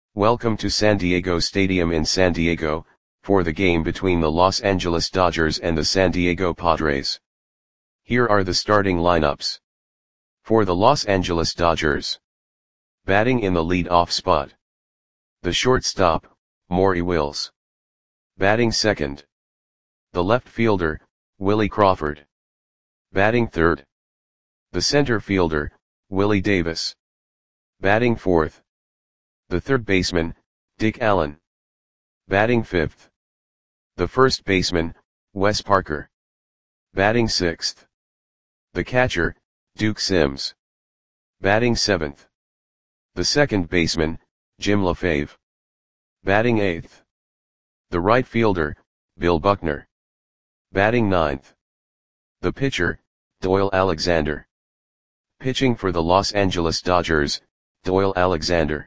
Welcome to San Diego Stadium in San Diego, for the game between the Los Angeles Dodgers and the San Diego Padres. Here are the starting lineups. For the Los Angeles Dodgers. Batting in the lead-off spot. The shortstop, Maury Wills. Batting second. The left fielder, Willie Crawford. Batting third. The center fielder, Willie Davis. Batting fourth. The third baseman, Dick Allen. Batting fifth. The first baseman, Wes Parker. Batting sixth. The catcher, Duke Sims. Batting seventh. The second baseman, Jim LaFave. Batting eighth. The right fielder, Bill Buckner. Batting ninth. The pitcher, Doyle Alexander. Pitching for the Los Angeles Dodgers, Doyle Alexander.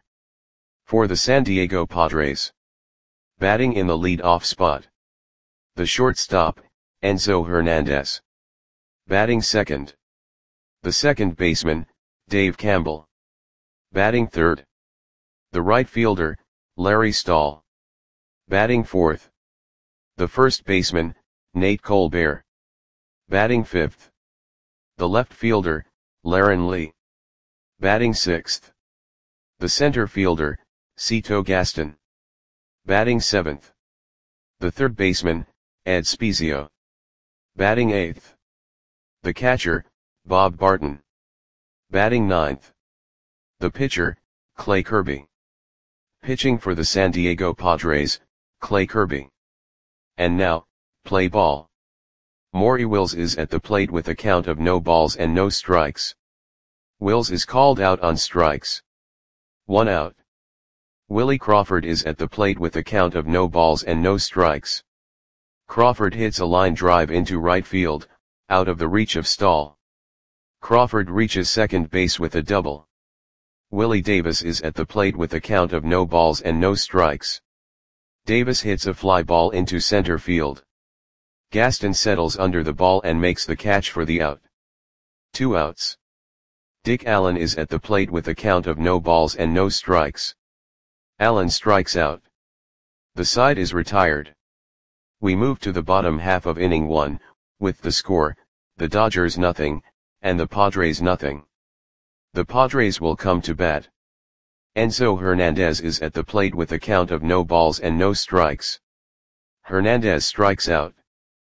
For the San Diego Padres. Batting in the lead-off spot. The shortstop, Enzo Hernandez. Batting second. The second baseman, Dave Campbell. Batting third. The right fielder, Larry Stahl. Batting fourth. The first baseman, Nate Colbert. Batting fifth. The left fielder, Laren Lee. Batting sixth. The center fielder, Cito Gaston. Batting seventh. The third baseman, Ed Spezio. Batting eighth. The catcher, Bob Barton. Batting ninth. The pitcher, Clay Kirby. Pitching for the San Diego Padres, Clay Kirby. And now, play ball. Maury Wills is at the plate with a count of no balls and no strikes. Wills is called out on strikes. 1 out. Willie Crawford is at the plate with a count of no balls and no strikes. Crawford hits a line drive into right field, out of the reach of Stahl. Crawford reaches second base with a double. Willie Davis is at the plate with a count of no balls and no strikes. Davis hits a fly ball into center field. Gaston settles under the ball and makes the catch for the out. 2 outs. Dick Allen is at the plate with a count of no balls and no strikes. Allen strikes out. The side is retired. We move to the bottom half of inning 1, with the score, the Dodgers nothing, and the Padres nothing. The Padres will come to bat. Enzo Hernandez is at the plate with a count of no balls and no strikes. Hernandez strikes out.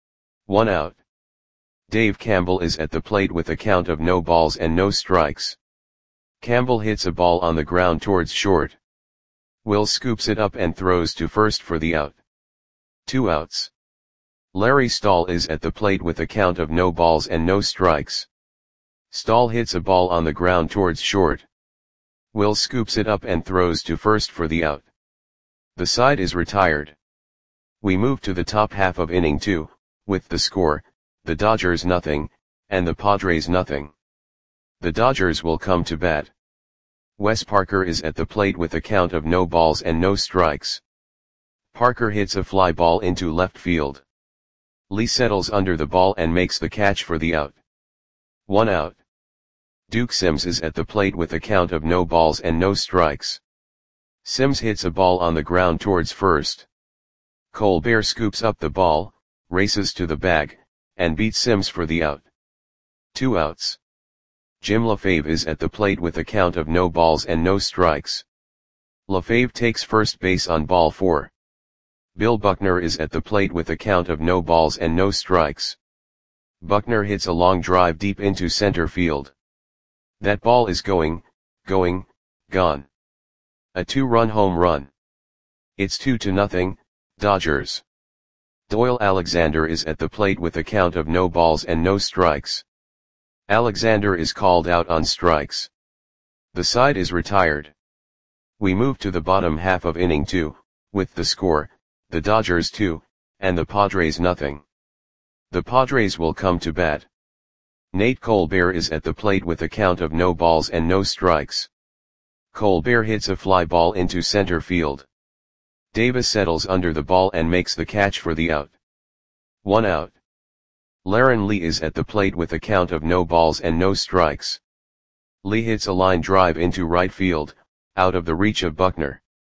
1 out. Dave Campbell is at the plate with a count of no balls and no strikes. Campbell hits a ball on the ground towards short. Will scoops it up and throws to first for the out. 2 outs. Larry Stahl is at the plate with a count of no balls and no strikes. Stahl hits a ball on the ground towards short. Will scoops it up and throws to first for the out. The side is retired. We move to the top half of inning 2, with the score, the Dodgers nothing, and the Padres nothing. The Dodgers will come to bat. Wes Parker is at the plate with a count of no balls and no strikes. Parker hits a fly ball into left field. Lee settles under the ball and makes the catch for the out. 1 out. Duke Sims is at the plate with a count of no balls and no strikes. Sims hits a ball on the ground towards first. Colbert scoops up the ball, races to the bag, and beats Sims for the out. 2 outs. Jim LaFave is at the plate with a count of no balls and no strikes. LaFave takes first base on ball 4. Bill Buckner is at the plate with a count of no balls and no strikes. Buckner hits a long drive deep into center field. That ball is gone. A 2-run home run. It's 2-0, Dodgers. Doyle Alexander is at the plate with a count of no balls and no strikes. Alexander is called out on strikes. The side is retired. We move to the bottom half of inning 2, with the score, the Dodgers 2, and the Padres nothing. The Padres will come to bat. Nate Colbert is at the plate with a count of no balls and no strikes. Colbert hits a fly ball into center field. Davis settles under the ball and makes the catch for the out. 1 out. Laren Lee is at the plate with a count of no balls and no strikes. Lee hits a line drive into right field, out of the reach of Buckner.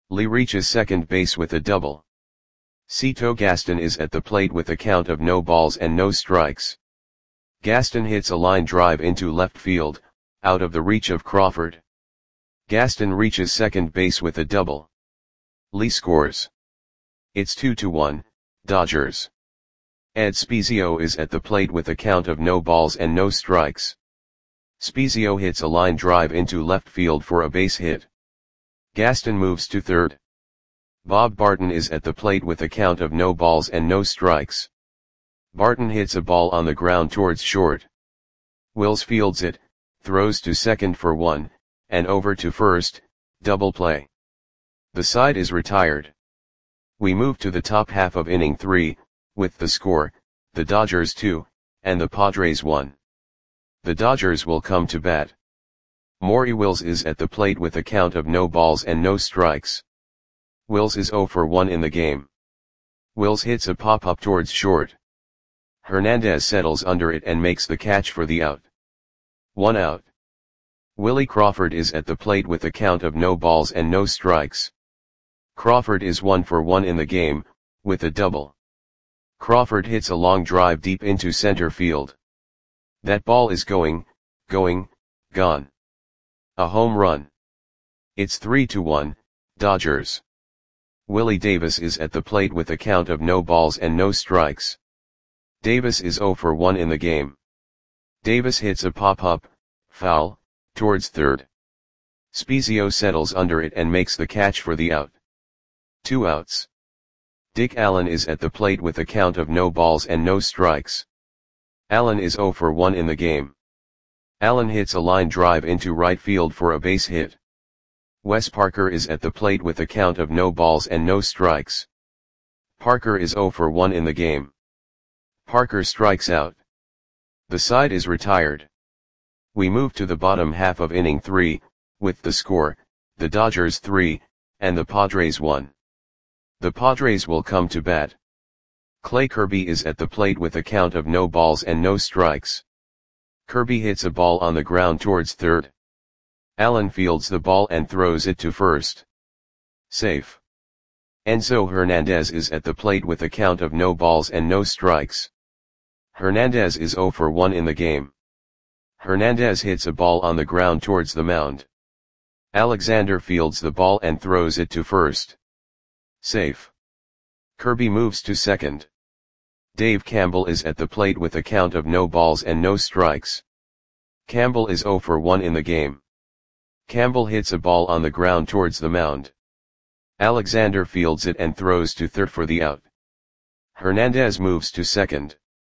Lee reaches second base with a double. Cito Gaston is at the plate with a count of no balls and no strikes. Gaston hits a line drive into left field, out of the reach of Crawford. Gaston reaches second base with a double. Lee scores. It's 2-1, Dodgers. Ed Spiezio is at the plate with a count of no balls and no strikes. Spiezio hits a line drive into left field for a base hit. Gaston moves to third. Bob Barton is at the plate with a count of no balls and no strikes. Barton hits a ball on the ground towards short. Wills fields it, throws to second for one, and over to first, double play. The side is retired. We move to the top half of inning 3, with the score, the Dodgers 2, and the Padres 1. The Dodgers will come to bat. Maury Wills is at the plate with a count of no balls and no strikes. Wills is 0 for 1 in the game. Wills hits a pop-up towards short. Hernandez settles under it and makes the catch for the out. 1 out. Willie Crawford is at the plate with a count of no balls and no strikes. Crawford is 1 for 1 in the game, with a double. Crawford hits a long drive deep into center field. That ball is gone. A home run. It's 3-1, Dodgers. Willie Davis is at the plate with a count of no balls and no strikes. Davis is 0 for 1 in the game. Davis hits a pop-up, foul, towards third. Spiezio settles under it and makes the catch for the out. 2 outs. Dick Allen is at the plate with a count of no balls and no strikes. Allen is 0 for 1 in the game. Allen hits a line drive into right field for a base hit. Wes Parker is at the plate with a count of no balls and no strikes. Parker is 0 for 1 in the game. Parker strikes out. The side is retired. We move to the bottom half of inning 3, with the score, the Dodgers 3, and the Padres 1. The Padres will come to bat. Clay Kirby is at the plate with a count of no balls and no strikes. Kirby hits a ball on the ground towards third. Allen fields the ball and throws it to first. Safe. Enzo Hernandez is at the plate with a count of no balls and no strikes. Hernandez is 0 for 1 in the game. Hernandez hits a ball on the ground towards the mound. Alexander fields the ball and throws it to first. Safe. Kirby moves to second. Dave Campbell is at the plate with a count of no balls and no strikes. Campbell is 0 for 1 in the game. Campbell hits a ball on the ground towards the mound. Alexander fields it and throws to third for the out. Hernandez moves to second.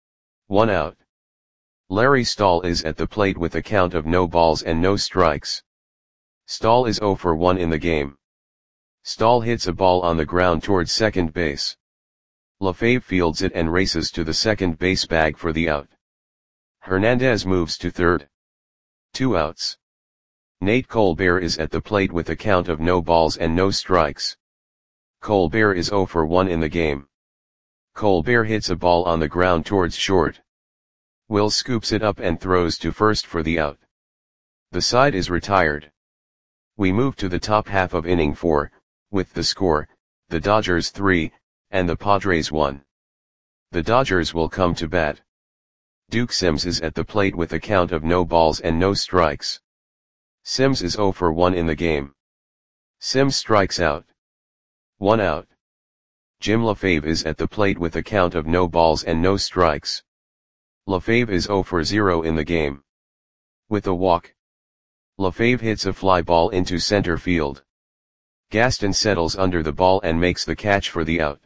1 out. Larry Stahl is at the plate with a count of no balls and no strikes. Stahl is 0 for 1 in the game. Stahl hits a ball on the ground towards second base. LaFave fields it and races to the second base bag for the out. Hernandez moves to third. 2 outs. Nate Colbert is at the plate with a count of no balls and no strikes. Colbert is 0 for 1 in the game. Colbert hits a ball on the ground towards short. Will scoops it up and throws to first for the out. The side is retired. We move to the top half of inning 4, with the score, the Dodgers 3, and the Padres 1. The Dodgers will come to bat. Duke Sims is at the plate with a count of no balls and no strikes. Sims is 0 for 1 in the game. Sims strikes out. 1 out. Jim LaFave is at the plate with a count of no balls and no strikes. LaFave is 0 for 0 in the game. With a walk. LaFave hits a fly ball into center field. Gaston settles under the ball and makes the catch for the out.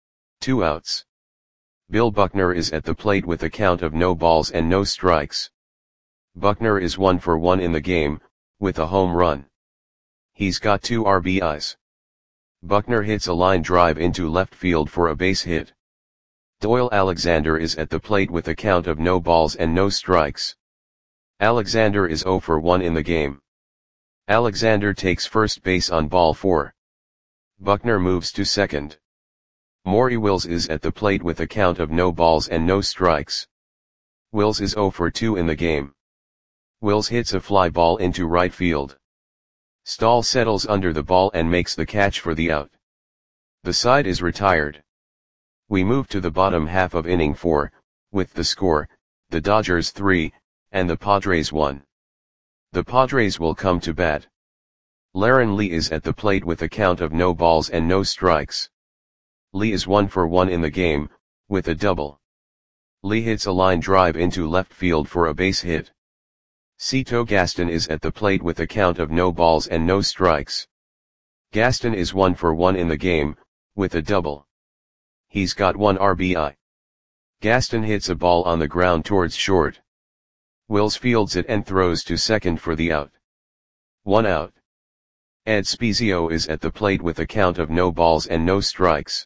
2 outs. Bill Buckner is at the plate with a count of no balls and no strikes. Buckner is 1 for 1 in the game, with a home run. He's got 2 RBIs. Buckner hits a line drive into left field for a base hit. Doyle Alexander is at the plate with a count of no balls and no strikes. Alexander is 0 for 1 in the game. Alexander takes first base on ball 4. Buckner moves to second. Maury Wills is at the plate with a count of no balls and no strikes. Wills is 0 for 2 in the game. Wills hits a fly ball into right field. Stahl settles under the ball and makes the catch for the out. The side is retired. We move to the bottom half of inning 4, with the score, the Dodgers 3, and the Padres 1. The Padres will come to bat. Laren Lee is at the plate with a count of no balls and no strikes. Lee is 1 for 1 in the game, with a double. Lee hits a line drive into left field for a base hit. Cito Gaston is at the plate with a count of no balls and no strikes. Gaston is 1 for 1 in the game, with a double. He's got 1 RBI. Gaston hits a ball on the ground towards short. Wills fields it and throws to second for the out. 1 out. Ed Spezio is at the plate with a count of no balls and no strikes.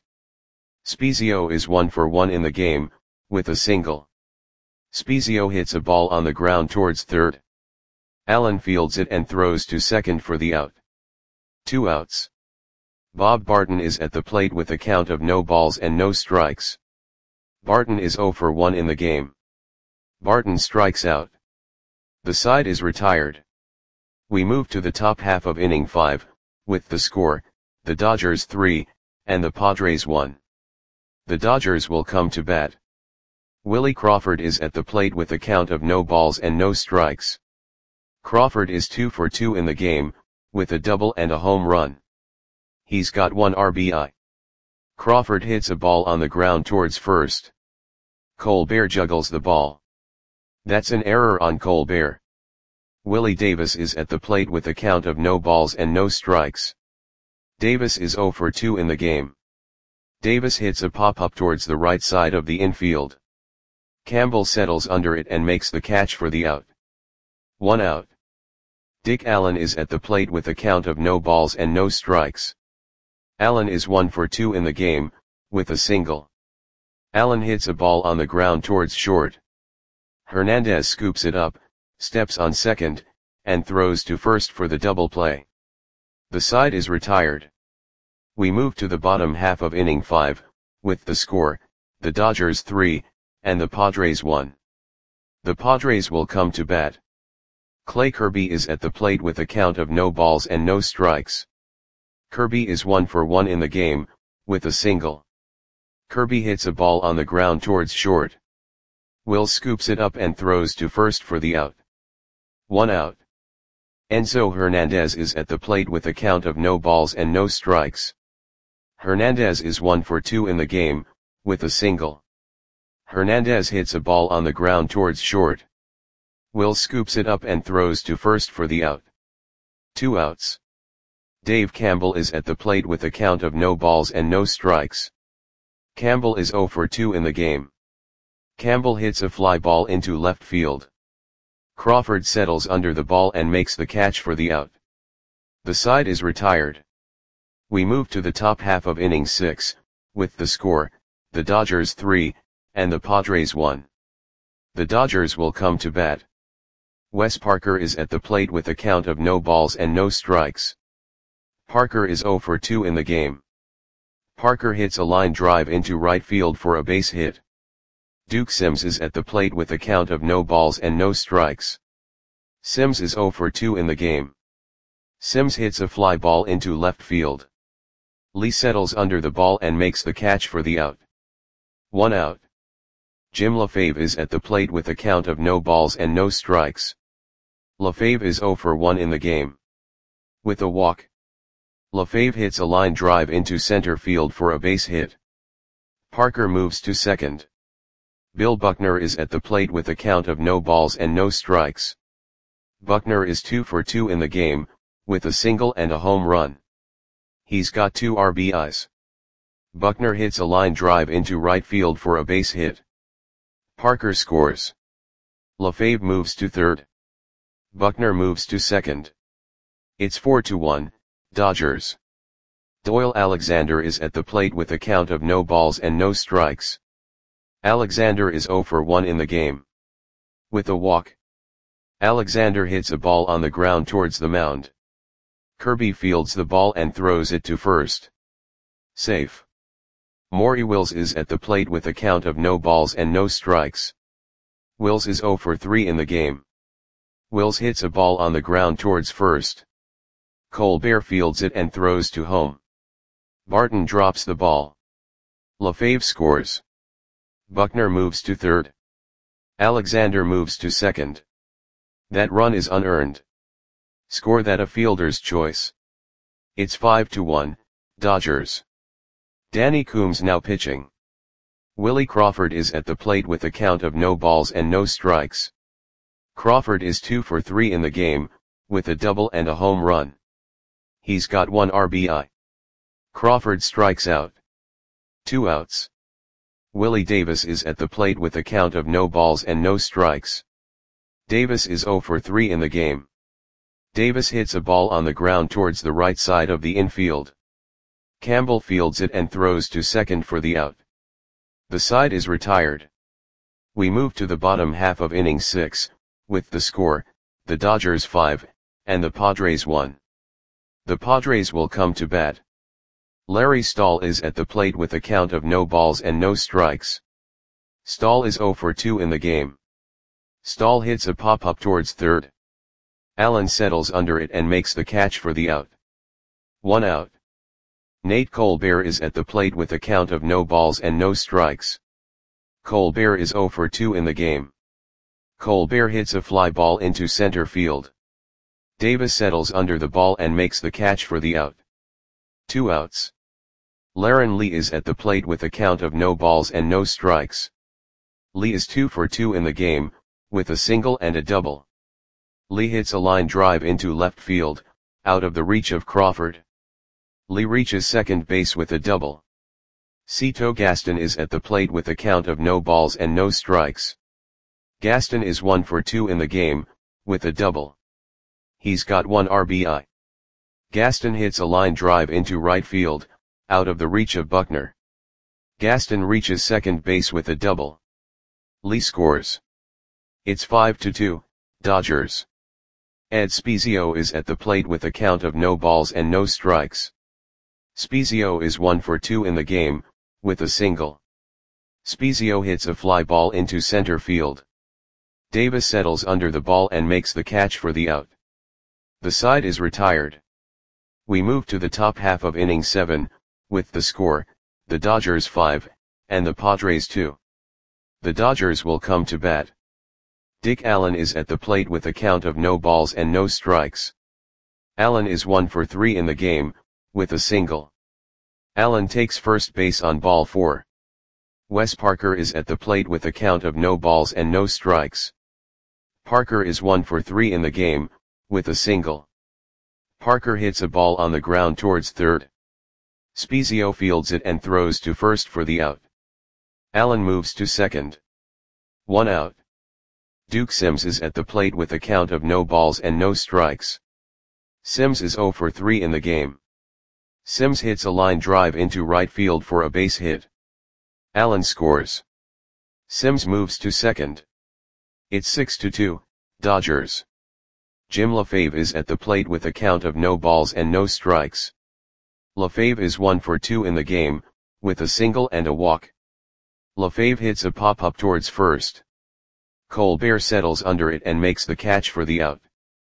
Spezio is 1 for 1 in the game, with a single. Spezio hits a ball on the ground towards third. Allen fields it and throws to second for the out. 2 outs. Bob Barton is at the plate with a count of no balls and no strikes. Barton is 0 for 1 in the game. Barton strikes out. The side is retired. We move to the top half of inning 5, with the score, the Dodgers 3, and the Padres 1. The Dodgers will come to bat. Willie Crawford is at the plate with a count of no balls and no strikes. Crawford is 2 for 2 in the game, with a double and a home run. He's got 1 RBI. Crawford hits a ball on the ground towards first. Colbert juggles the ball. That's an error on Colbert. Willie Davis is at the plate with a count of no balls and no strikes. Davis is 0 for 2 in the game. Davis hits a pop-up towards the right side of the infield. Campbell settles under it and makes the catch for the out. 1 out. Dick Allen is at the plate with a count of no balls and no strikes. Allen is 1 for 2 in the game, with a single. Allen hits a ball on the ground towards short. Hernandez scoops it up, steps on second, and throws to first for the double play. The side is retired. We move to the bottom half of inning 5, with the score, the Dodgers 3, and the Padres 1. The Padres will come to bat. Clay Kirby is at the plate with a count of no balls and no strikes. Kirby is 1 for 1 in the game, with a single. Kirby hits a ball on the ground towards short. Will scoops it up and throws to first for the out. 1 out. Enzo Hernandez is at the plate with a count of no balls and no strikes. Hernandez is 1 for 2 in the game, with a single. Hernandez hits a ball on the ground towards short. Will scoops it up and throws to first for the out. 2 outs. Dave Campbell is at the plate with a count of no balls and no strikes. Campbell is 0 for 2 in the game. Campbell hits a fly ball into left field. Crawford settles under the ball and makes the catch for the out. The side is retired. We move to the top half of inning 6, with the score, the Dodgers 3, and the Padres 1. The Dodgers will come to bat. Wes Parker is at the plate with a count of no balls and no strikes. Parker is 0 for 2 in the game. Parker hits a line drive into right field for a base hit. Duke Sims is at the plate with a count of no balls and no strikes. Sims is 0 for 2 in the game. Sims hits a fly ball into left field. Lee settles under the ball and makes the catch for the out. 1 out. Jim LaFave is at the plate with a count of no balls and no strikes. LaFave is 0 for 1 in the game. With a walk. LaFave hits a line drive into center field for a base hit. Parker moves to second. Bill Buckner is at the plate with a count of no balls and no strikes. Buckner is 2 for 2 in the game, with a single and a home run. He's got 2 RBIs. Buckner hits a line drive into right field for a base hit. Parker scores. LaFave moves to third. Buckner moves to second. It's 4-1, Dodgers. Doyle Alexander is at the plate with a count of no balls and no strikes. Alexander is 0 for 1 in the game. With a walk. Alexander hits a ball on the ground towards the mound. Kirby fields the ball and throws it to first. Safe. Maury Wills is at the plate with a count of no balls and no strikes. Wills is 0 for 3 in the game. Wills hits a ball on the ground towards first. Colbert fields it and throws to home. Barton drops the ball. Lefebvre scores. Buckner moves to third. Alexander moves to second. That run is unearned. Score that a fielder's choice. It's 5-1, Dodgers. Danny Coombs now pitching. Willie Crawford is at the plate with a count of no balls and no strikes. Crawford is 2 for 3 in the game, with a double and a home run. He's got 1 RBI. Crawford strikes out. 2 outs. Willie Davis is at the plate with a count of no balls and no strikes. Davis is 0 for 3 in the game. Davis hits a ball on the ground towards the right side of the infield. Campbell fields it and throws to second for the out. The side is retired. We move to the bottom half of inning 6, with the score, the Dodgers 5, and the Padres 1. The Padres will come to bat. Larry Stahl is at the plate with a count of no balls and no strikes. Stahl is 0 for 2 in the game. Stahl hits a pop-up towards third. Allen settles under it and makes the catch for the out. 1 out. Nate Colbert is at the plate with a count of no balls and no strikes. Colbert is 0 for 2 in the game. Colbert hits a fly ball into center field. Davis settles under the ball and makes the catch for the out. 2 outs. Laren Lee is at the plate with a count of no balls and no strikes. Lee is 2 for 2 in the game, with a single and a double. Lee hits a line drive into left field, out of the reach of Crawford. Lee reaches second base with a double. Cito Gaston is at the plate with a count of no balls and no strikes. Gaston is 1 for 2 in the game, with a double. He's got 1 RBI. Gaston hits a line drive into right field, out of the reach of Buckner. Gaston reaches second base with a double. Lee scores. It's 5-2, Dodgers. Ed Spezio is at the plate with a count of no balls and no strikes. Spezio is 1 for 2 in the game, with a single. Spezio hits a fly ball into center field. Davis settles under the ball and makes the catch for the out. The side is retired. We move to the top half of inning 7, with the score, the Dodgers 5, and the Padres 2. The Dodgers will come to bat. Dick Allen is at the plate with a count of no balls and no strikes. Allen is 1 for 3 in the game, with a single. Allen takes first base on ball 4. Wes Parker is at the plate with a count of no balls and no strikes. Parker is 1 for 3 in the game, with a single. Parker hits a ball on the ground towards third. Spezio fields it and throws to first for the out. Allen moves to second. 1 out. Duke Sims is at the plate with a count of no balls and no strikes. Sims is 0 for 3 in the game. Sims hits a line drive into right field for a base hit. Allen scores. Sims moves to second. It's 6-2, Dodgers. Jim Lefebvre is at the plate with a count of no balls and no strikes. Lefebvre is 1 for 2 in the game, with a single and a walk. Lefebvre hits a pop-up towards first. Colbert settles under it and makes the catch for the out.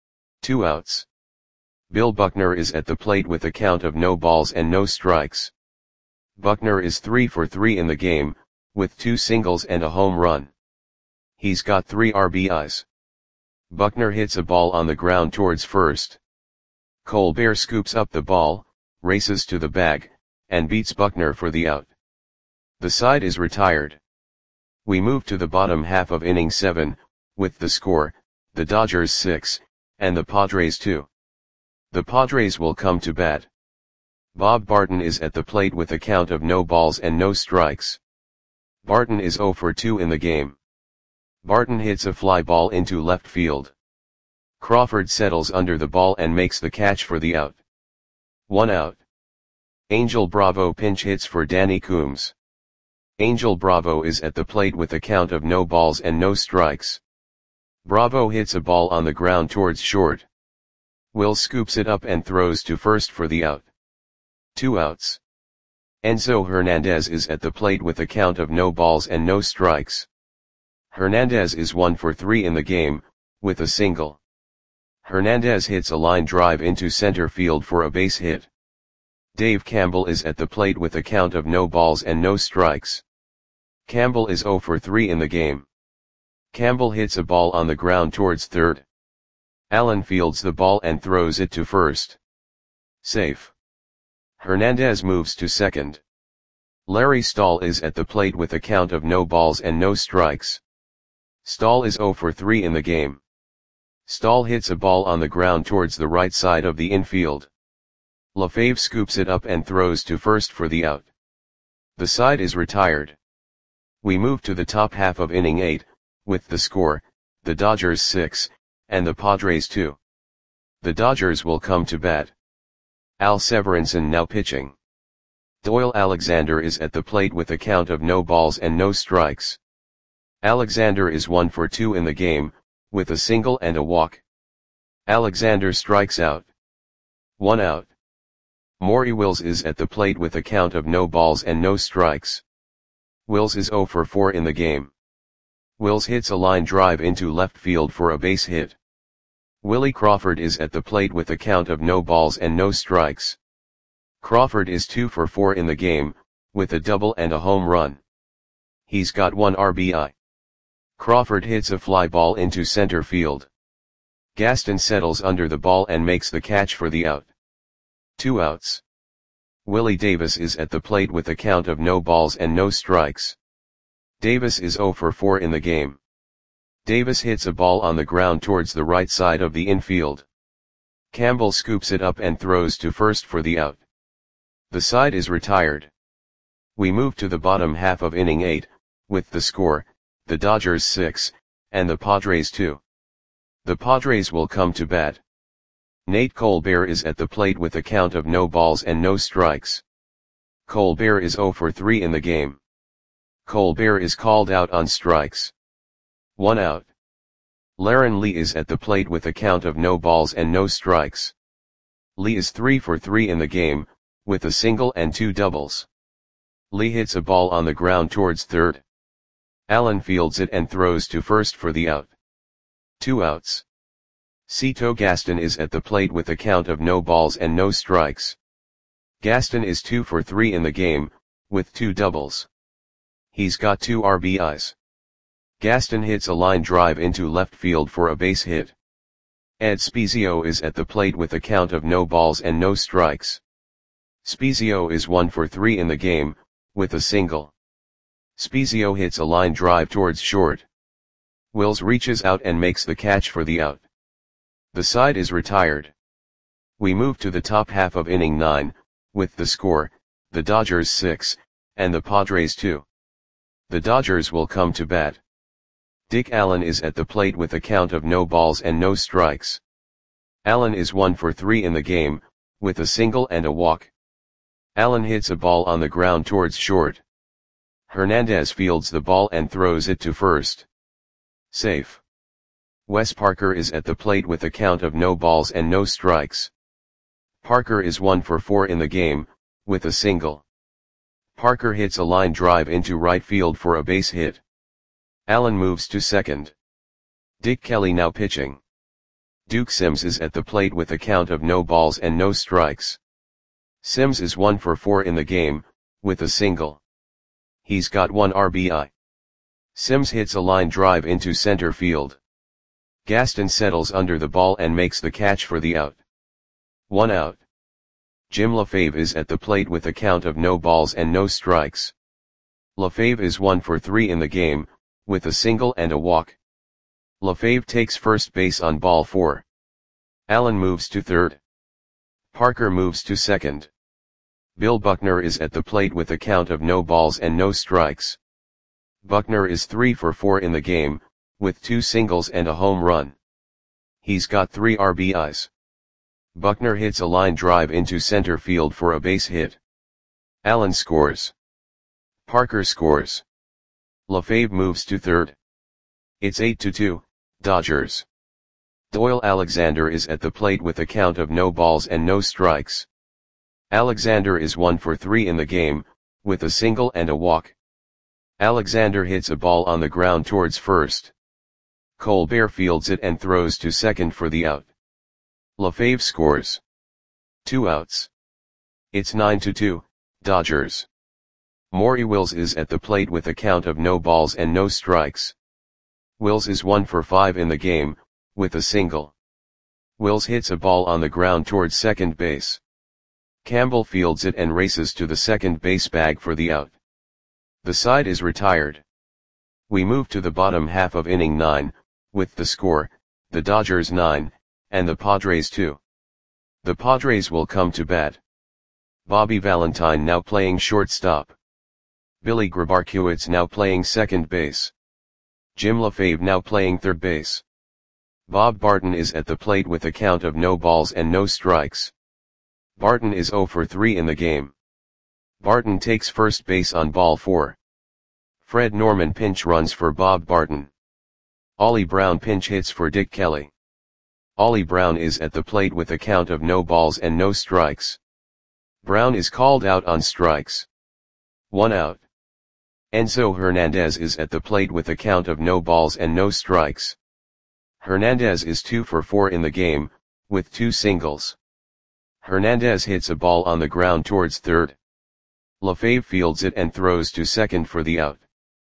2 outs. Bill Buckner is at the plate with a count of no balls and no strikes. Buckner is 3 for 3 in the game, with 2 singles and a home run. He's got 3 RBIs. Buckner hits a ball on the ground towards first. Colbert scoops up the ball, races to the bag, and beats Buckner for the out. The side is retired. We move to the bottom half of inning 7, with the score, the Dodgers 6, and the Padres 2. The Padres will come to bat. Bob Barton is at the plate with a count of no balls and no strikes. Barton is 0 for 2 in the game. Barton hits a fly ball into left field. Crawford settles under the ball and makes the catch for the out. 1 out. Angel Bravo pinch hits for Danny Coombs. Angel Bravo is at the plate with a count of no balls and no strikes. Bravo hits a ball on the ground towards short. Will scoops it up and throws to first for the out. 2 outs. Enzo Hernandez is at the plate with a count of no balls and no strikes. Hernandez is 1 for 3 in the game, with a single. Hernandez hits a line drive into center field for a base hit. Dave Campbell is at the plate with a count of no balls and no strikes. Campbell is 0 for 3 in the game. Campbell hits a ball on the ground towards third. Allen fields the ball and throws it to first. Safe. Hernandez moves to second. Larry Stahl is at the plate with a count of no balls and no strikes. Stahl is 0 for 3 in the game. Stahl hits a ball on the ground towards the right side of the infield. LaFave scoops it up and throws to first for the out. The side is retired. We move to the top half of inning 8, with the score, the Dodgers 6, and the Padres 2. The Dodgers will come to bat. Al Severinsen now pitching. Doyle Alexander is at the plate with a count of no balls and no strikes. Alexander is 1 for 2 in the game, with a single and a walk. Alexander strikes out. 1 out. Maury Wills is at the plate with a count of no balls and no strikes. Wills is 0 for 4 in the game. Wills hits a line drive into left field for a base hit. Willie Crawford is at the plate with a count of no balls and no strikes. Crawford is 2 for 4 in the game, with a double and a home run. He's got 1 RBI. Crawford hits a fly ball into center field. Gaston settles under the ball and makes the catch for the out. 2 outs. Willie Davis is at the plate with a count of no balls and no strikes. Davis is 0 for 4 in the game. Davis hits a ball on the ground towards the right side of the infield. Campbell scoops it up and throws to first for the out. The side is retired. We move to the bottom half of inning 8, with the score, the Dodgers 6, and the Padres 2. The Padres will come to bat. Nate Colbert is at the plate with a count of no balls and no strikes. Colbert is 0 for 3 in the game. Colbert is called out on strikes. 1 out. Laren Lee is at the plate with a count of no balls and no strikes. Lee is 3 for 3 in the game, with a single and 2 doubles. Lee hits a ball on the ground towards third. Allen fields it and throws to first for the out. 2 outs. Cito Gaston is at the plate with a count of no balls and no strikes. Gaston is 2 for 3 in the game, with 2 doubles. He's got 2 RBIs. Gaston hits a line drive into left field for a base hit. Ed Spezio is at the plate with a count of no balls and no strikes. Spezio is 1 for 3 in the game, with a single. Spezio hits a line drive towards short. Wills reaches out and makes the catch for the out. The side is retired. We move to the top half of inning 9, with the score, the Dodgers 6, and the Padres 2. The Dodgers will come to bat. Dick Allen is at the plate with a count of no balls and no strikes. Allen is 1 for 3 in the game, with a single and a walk. Allen hits a ball on the ground towards short. Hernandez fields the ball and throws it to first. Safe. Wes Parker is at the plate with a count of no balls and no strikes. Parker is 1 for 4 in the game, with a single. Parker hits a line drive into right field for a base hit. Allen moves to second. Dick Kelly now pitching. Duke Sims is at the plate with a count of no balls and no strikes. Sims is 1 for 4 in the game, with a single. He's got 1 RBI. Sims hits a line drive into center field. Gaston settles under the ball and makes the catch for the out. 1 out. Jim LaFave is at the plate with a count of no balls and no strikes. LaFave is 1 for 3 in the game, with a single and a walk. LaFave takes first base on ball 4. Allen moves to third. Parker moves to second. Bill Buckner is at the plate with a count of no balls and no strikes. Buckner is 3 for 4 in the game, with 2 singles and a home run. He's got 3 RBIs. Buckner hits a line drive into center field for a base hit. Allen scores. Parker scores. LaFave moves to third. It's 8-2, Dodgers. Doyle Alexander is at the plate with a count of no balls and no strikes. Alexander is 1 for 3 in the game, with a single and a walk. Alexander hits a ball on the ground towards first. Colbert fields it and throws to second for the out. LaFave scores. 2 outs. It's 9-2, Dodgers. Maury Wills is at the plate with a count of no balls and no strikes. Wills is 1 for 5 in the game, with a single. Wills hits a ball on the ground towards second base. Campbell fields it and races to the second base bag for the out. The side is retired. We move to the bottom half of inning 9, with the score, the Dodgers 9, and the Padres 2. The Padres will come to bat. Bobby Valentine now playing shortstop. Billy Grabarkewitz now playing second base. Jim LaFave now playing third base. Bob Barton is at the plate with a count of no balls and no strikes. Barton is 0 for 3 in the game. Barton takes first base on ball 4. Fred Norman pinch runs for Bob Barton. Ollie Brown pinch hits for Dick Kelly. Ollie Brown is at the plate with a count of no balls and no strikes. Brown is called out on strikes. 1 out. Enzo Hernandez is at the plate with a count of no balls and no strikes. Hernandez is 2 for 4 in the game, with 2 singles. Hernandez hits a ball on the ground towards third. LaFave fields it and throws to second for the out.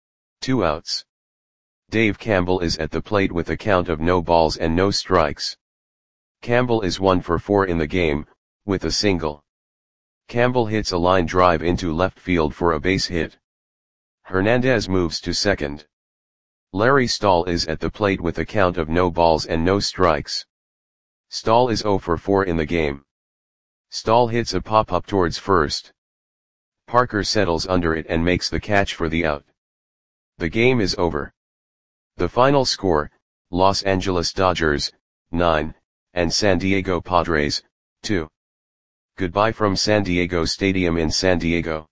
2 outs. Dave Campbell is at the plate with a count of no balls and no strikes. Campbell is 1 for 4 in the game, with a single. Campbell hits a line drive into left field for a base hit. Hernandez moves to second. Larry Stahl is at the plate with a count of no balls and no strikes. Stahl is 0 for 4 in the game. Stahl hits a pop-up towards first. Parker settles under it and makes the catch for the out. The game is over. The final score, Los Angeles Dodgers, 9, and San Diego Padres, 2. Goodbye from San Diego Stadium in San Diego.